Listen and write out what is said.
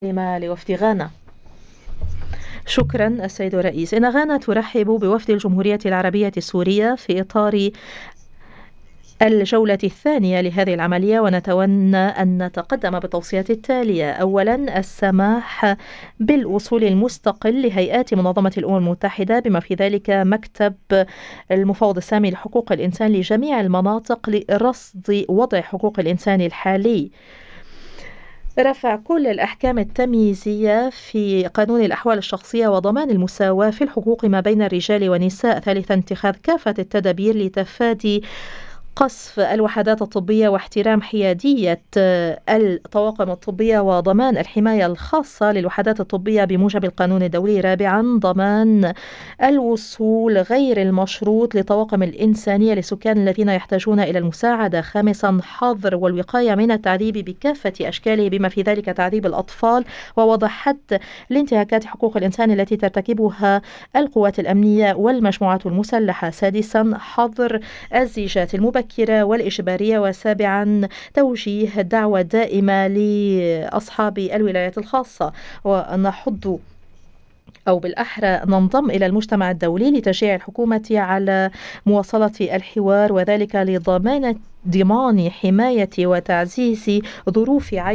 لوفد غانا. شكرا السيد الرئيس. إن غانا ترحب بوفد الجمهورية العربية السورية في إطار الجولة الثانية لهذه العملية، ونتمنى أن نتقدم بالتوصيات التالية. أولا، السماح بالوصول المستقل لهيئات منظمة الأمم المتحدة بما في ذلك مكتب المفوض السامي لحقوق الإنسان لجميع المناطق لرصد وضع حقوق الإنسان الحالي. رفع كل الأحكام التمييزية في قانون الأحوال الشخصية وضمان المساواة في الحقوق ما بين الرجال والنساء. ثالثا، اتخاذ كافة التدابير لتفادي قصف الوحدات الطبية واحترام حيادية الطواقم الطبية وضمان الحماية الخاصة للوحدات الطبية بموجب القانون الدولي. رابعا، ضمان الوصول غير المشروط لطواقم الإنسانية للسكان الذين يحتاجون إلى المساعدة. خامسا، حظر والوقاية من التعذيب بكافة أشكاله بما في ذلك تعذيب الأطفال ووضع حد لانتهاكات حقوق الإنسان التي ترتكبها القوات الأمنية والمجموعات المسلحة. سادسا، حظر الزيجات المبكرة والإجبارية. وسابعا، توجيه دعوة دائمة لأصحاب الولايات الخاصة، ونحض أو بالأحرى ننضم إلى المجتمع الدولي لتشجيع الحكومة على مواصلة الحوار، وذلك لضمان حماية وتعزيز ظروف